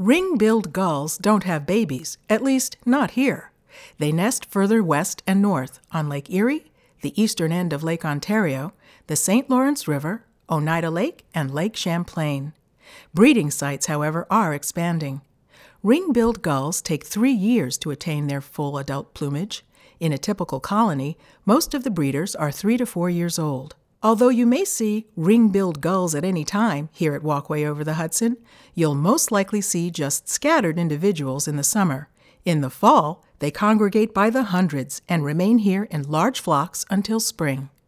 Ring-billed gulls don't have babies, at least not here. They nest further west and north on Lake Erie, the eastern end of Lake Ontario, the St. Lawrence River, Oneida Lake, and Lake Champlain. Breeding sites, however, are expanding. Ring-billed gulls take 3 years to attain their full adult plumage. In a typical colony, most of the breeders are 3 to 4 years old. Although you may see ring-billed gulls at any time here at Walkway Over the Hudson, you'll most likely see just scattered individuals in the summer. In the fall, they congregate by the hundreds and remain here in large flocks until spring.